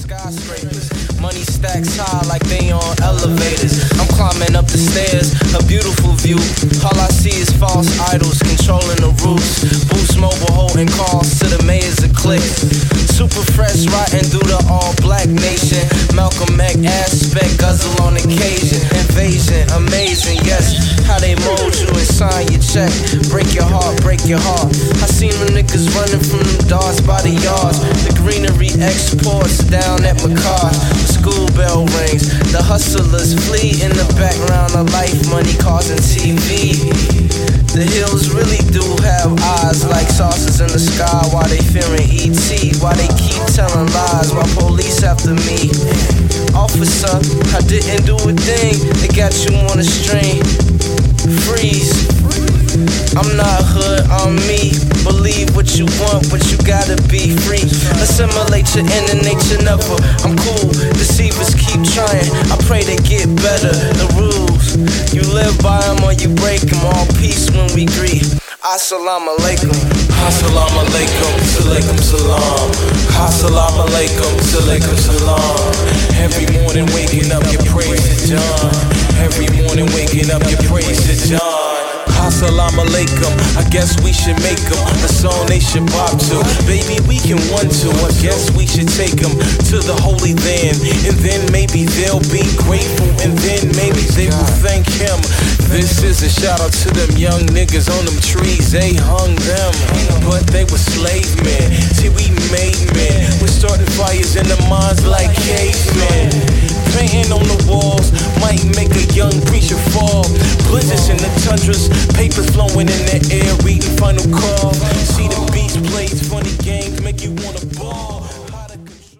skyscrapers. Money stacks high like they on elevators. I'm climbing up the stairs, a beautiful view. All I see is false idols controlling the roofs. Boost Mobile holding calls to the mayor's a click. Super fresh riding through the all-black nation. Malcolm X aspect, guzzle on occasion. Invasion, amazing, yes. How they mold you and sign your check. Break your heart, break your heart. I seen them niggas running from them darts by the yards. The greenery exports down at Macar. School bell rings. The hustlers flee in the background of life. Money, cars, and TV. The hills really do have eyes like saucers in the sky. Why they fearing E.T.? Why they keep telling lies? Why police after me? Officer, I didn't do a thing. They got you on a string. Freeze. I'm not hood, I'm me. Believe what you want, but you gotta be free. Assimilate your inner nature never. I'm cool, deceivers keep trying. I pray they get better. The rules, you live by them or you break them. All peace when we greet. Assalamu alaikum. Assalamu alaikum, alaikum salam. Assalamu alaikum, alaikum salam. Every morning waking up, your praise is done. Every morning waking up, your praise is done. Assalamu alaikum, I guess we should make them a song they should pop to. Baby, we can one to, I guess we should take them to the holy land. And then maybe they'll be grateful, and then maybe they will thank him. This is a shout out to them young niggas on them trees, they hung them, but they were slave men. See, we made men, we're starting fires in the minds like cavemen. Painting on the walls might make a young preacher fall. Blizzards in the tundras, papers flowing in the air, reading Final Call. See the beast plays funny games, make you wanna ball.